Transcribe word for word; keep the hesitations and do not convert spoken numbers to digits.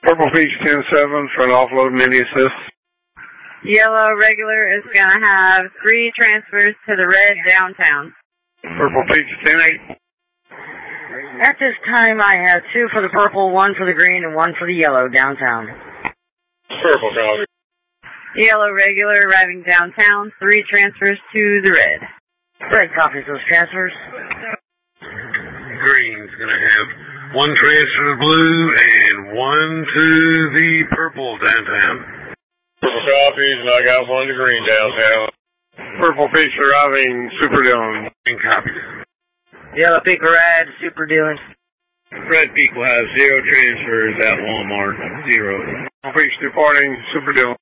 Purple Peach ten seven for an offload mini assist. Yellow regular is going to have three transfers to the red downtown. Purple Peach ten eight. At this time, I have two for the purple, one for the green, and one for the yellow downtown. Purple copy. Yellow regular arriving downtown, three transfers to the red. Red copies those transfers. Green's going to have one transfer to blue and one to the purple downtown. Purple copies, and I got one to green downtown. Purple Peach arriving, Super Dylan. Green copies. Yellow peak red, Super Dylan. Red peak will have zero transfers at Walmart. Zero. Purple Peach departing, Super Dylan.